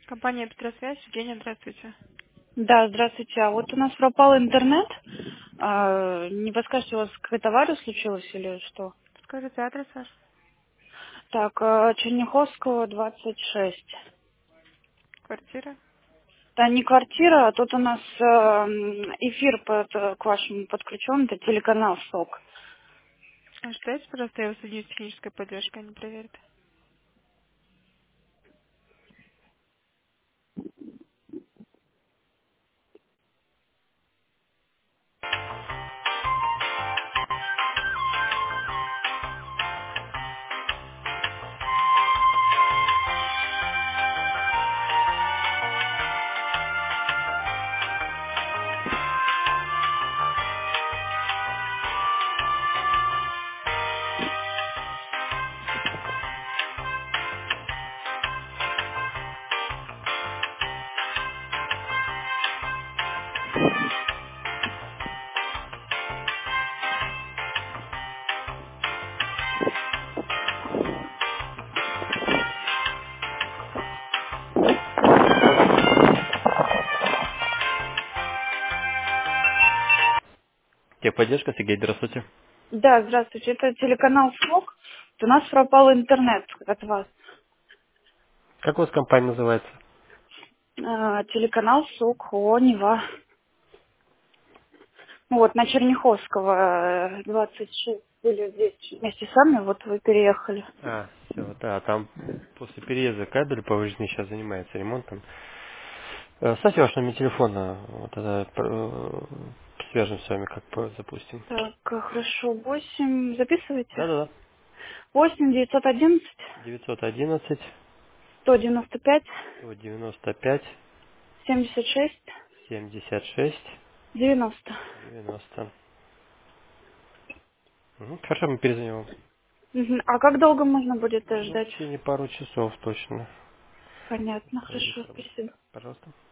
Компания «Петросвязь». Евгения, здравствуйте. Да, здравствуйте. А вот у нас пропал интернет. Не подскажете, у вас какая-то авария случилась или что? Скажите адрес ваш. Так, Черняховского, 26. Квартира. Да, не квартира, а тут у нас эфир к вашему подключен, это телеканал СОК. Ожидайте, пожалуйста, я вас соединю с технической поддержкой, они проверят. Техподдержка, Сергей, здравствуйте. Да, здравствуйте, это телеканал СОК. Вот у нас пропал интернет от вас. Как у вас компания называется? Телеканал СОК, о, Нева. Ну вот, на Черняховского, 26 были здесь вместе с вами, вот вы переехали. Все, да, там после переезда кабель повреждены, сейчас занимается ремонтом. Ставьте ваш номер телефона, вот тогда свяжем с вами, запустим. Так, хорошо, 8, записывайте. Да-да-да. 8 911 911 195 195 76 76 90. 90. Хорошо, мы перезвоним вам. Мгм. А как долго можно будет Ну, в ждать? течение пару часов точно Понятно, выйдет хорошо, работа. спасибо. Пожалуйста.